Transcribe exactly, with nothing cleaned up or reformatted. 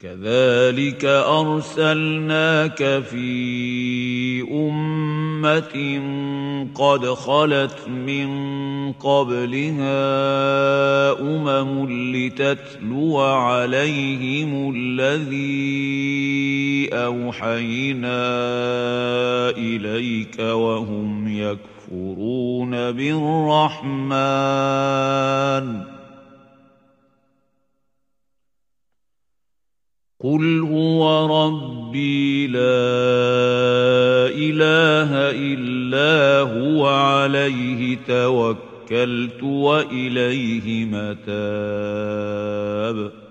كذلك أرسلناك في أمة قد خلت من قبلها أمم لتتلو عليهم الذي أوحينا إليك وهم يكفرون بالرحمن قل هو ربي لا إله إلا هو عليه توكلت وإليه متاب